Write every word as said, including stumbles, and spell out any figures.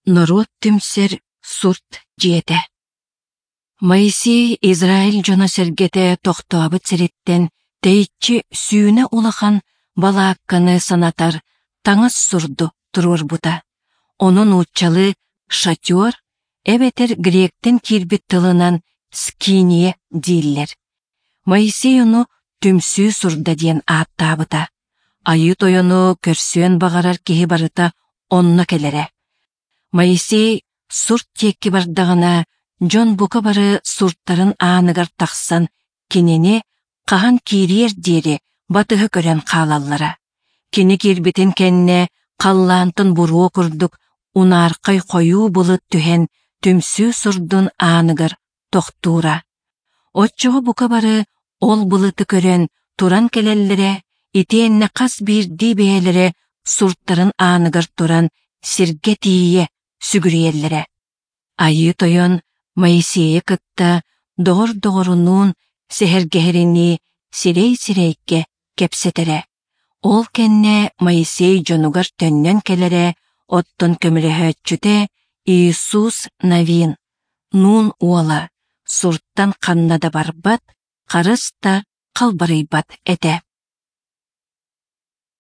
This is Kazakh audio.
Норот түмсер сурт жете. Моисей Израиль жона сергете тоқтуабыт сиреттен тейчі сүйіне улахан балаакканы санатар таңыз сурду турурбута. Onun уччалы шатер эбетер гректен кирбит тылынан скиния диллер. Моисей ону түмсүү сурда диен ааттаабыта. Айы тойону көрсүөн бағарар кеһи барыта онно келере. Моисей сурт текки бардағына жон бука бары сурттарын aanыгар тахсан кинени кахан кириер диери батыһы көрен хаалаллара. Кини кирбитин кенне қаллаантын буруу курдук унааркай коюу булыт түһен түмсүү сурдун aanыгар тохтуура. Отчого бука бары ол булыты көрен туран келеллере итиенне кас бирди бээлере сурттарын aanыгар туран сирге тиие сүгүриеллере. Айы тойон Моисейе кытта доғыр-доғырунун сехергехерини сирей-сирейке кепсетере. Ол кенне Моисей жонугар төннен келере оттон көміліхөтчүте Иисус Навин, нун уола, сурттан қаннада барбат, қарыста қалбарайбат эте.